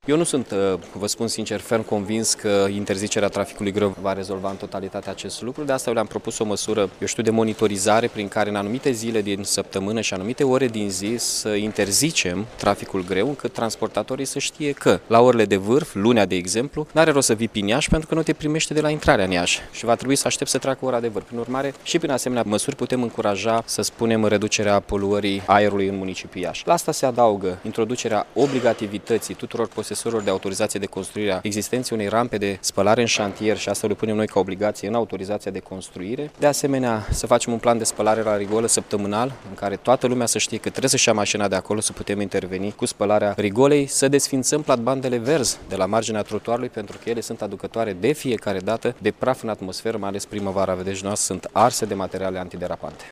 Eu nu sunt, vă spun sincer, ferm convins că interzicerea traficului greu va rezolva în totalitate acest lucru. De asta eu le-am propus o măsură, de monitorizare prin care în anumite zile din săptămână și anumite ore din zi să interzicem traficul greu, încât transportatorii să știe că la orele de vârf, lunea de exemplu, n-are rost să vii prin Iași pentru că nu te primește de la intrarea în Iași și va trebui să aștept să treacă ora de vârf. Prin urmare, și prin asemenea măsuri putem încuraja, să spunem, reducerea poluării aerului în municipiul Iași. La asta se adaugă introducerea obligativității tuturor posesorilor de autorizație de construire a existenței unei rampe de spălare în șantier și asta le punem noi ca obligație în autorizația de construire. De asemenea, să facem un plan de spălare la rigolă săptămânal în care toată lumea să știe că trebuie să-și ia mașina de acolo să putem interveni cu spălarea rigolei, să desfințăm platbandele verzi de la marginea trotuarului pentru că ele sunt aducătoare de fiecare dată de praf în atmosferă, mai ales primăvara, vedeți, noastră sunt arse de materiale antiderapante.